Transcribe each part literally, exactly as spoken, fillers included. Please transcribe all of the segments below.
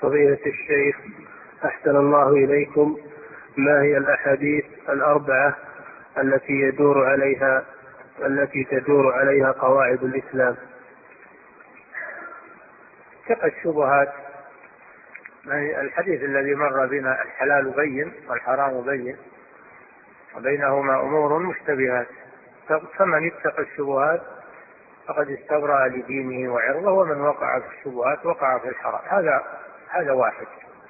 فضيلة الشيخ أحسن الله إليكم، ما هي الأحاديث الأربعة التي يدور عليها التي تدور عليها قواعد الإسلام؟ ثقة الشبهات. الحديث الذي مر بنا الحلال بين والحرام بين وبينهما أمور مشتبهات، فمن اتقى الشبهات فقد استبرأ لدينه وعرضه، ومن وقع في الشبهات وقع في الحرام. هذا هذا واحد.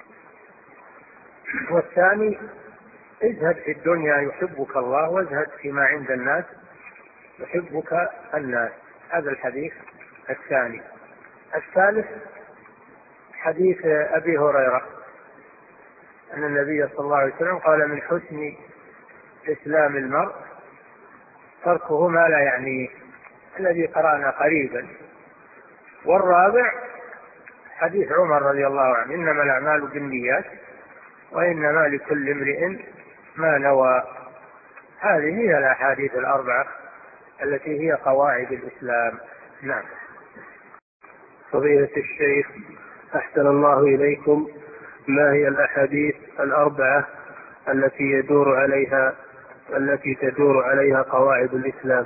والثاني: ازهد في الدنيا يحبك الله، وازهد فيما عند الناس يحبك الناس. هذا الحديث الثاني. الثالث: حديث أبي هريرة أن النبي صلى الله عليه وسلم قال: من حسن إسلام المرء تركه ما لا يعنيه، الذي قرأنا قريبا. والرابع: حديث عمر رضي الله عنه: إنما الأعمال بالنيات وإنما لكل امرئ ما نوى. هذه هي الأحاديث الأربعة التي هي قواعد الإسلام. نعم. فضيلة الشيخ أحسن الله إليكم، ما هي الأحاديث الأربعة التي يدور عليها التي تدور عليها قواعد الإسلام؟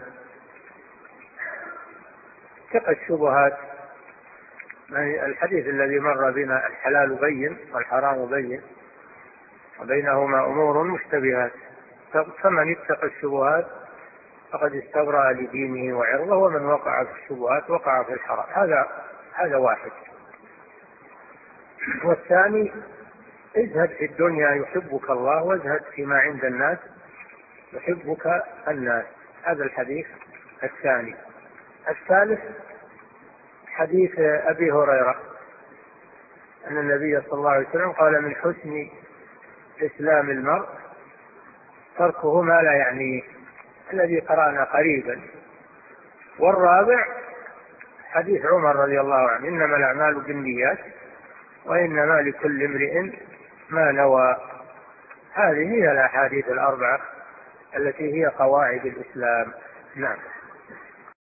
ثقة الشبهات. الحديث الذي مر بنا الحلال بين والحرام بين وبينهما أمور مشتبهات، فمن اتقى الشبهات فقد استبرأ لدينه وعرضه، ومن وقع في الشبهات وقع في الحرام. هذا هذا واحد. والثاني: ازهد في الدنيا يحبك الله، وازهد فيما عند الناس يحبك الناس. هذا الحديث الثاني. الثالث: حديث أبي هريرة أن النبي صلى الله عليه وسلم قال: من حسن إسلام المرء تركه ما لا يعنيه، الذي قرأنا قريبا. والرابع: حديث عمر رضي الله عنه: إنما الأعمال بالنيات وإنما لكل امرئ ما نوى. هذه هي الأحاديث الأربعة التي هي قواعد الإسلام. نعم.